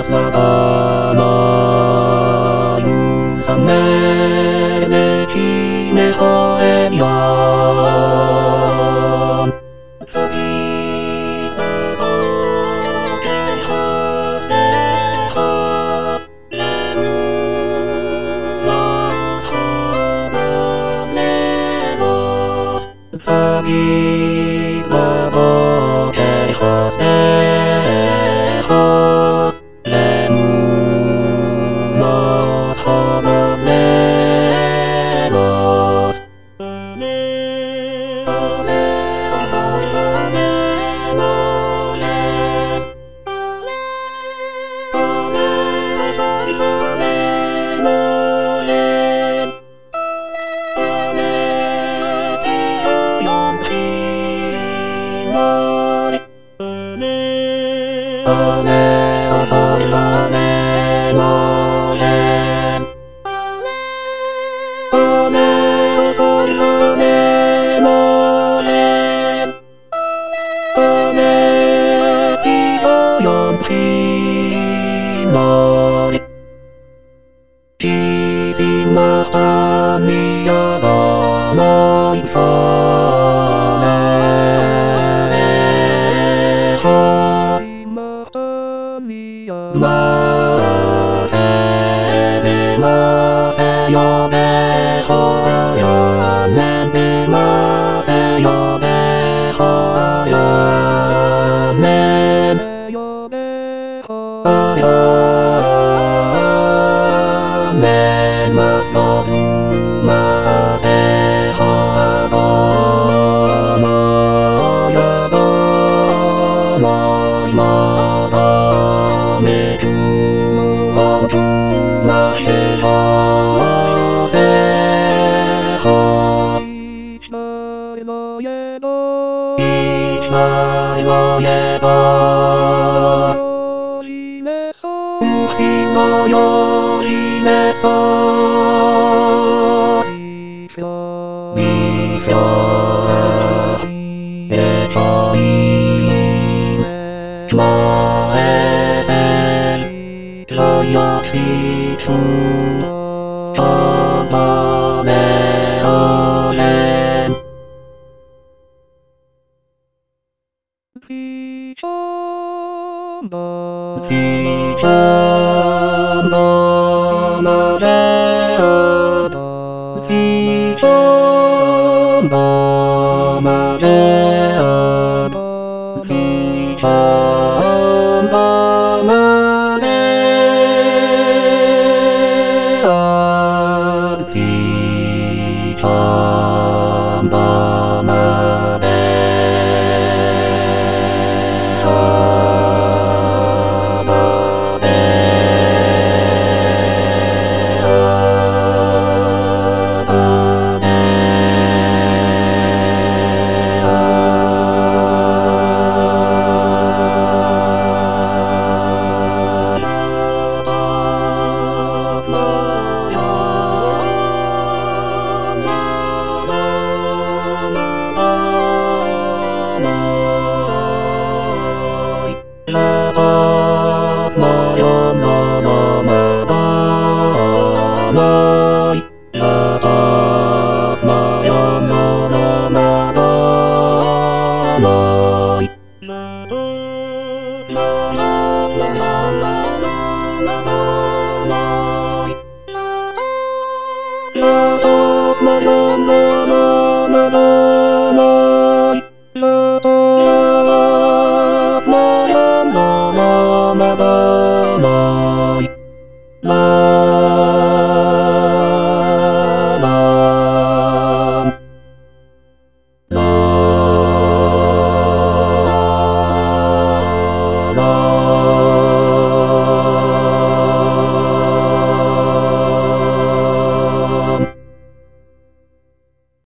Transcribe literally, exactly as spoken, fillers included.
さがなゆさめめきめはえにゃんPagi labo ke hase ho lem no sama lemos le le asai le no le le asai le no le Ale asai ale no le Ale asai ale no le Ale ti o yon pri no le Ti si ma ha mi ya ga no faませびませよべほよねびませよべほよねよべほよねまのませほどもよどもまどのよひめそみひょみひょえちょいめまえせしょよしつちょまめおれひちょまひちょままであどひちょままであどひちょままであひちょままでLa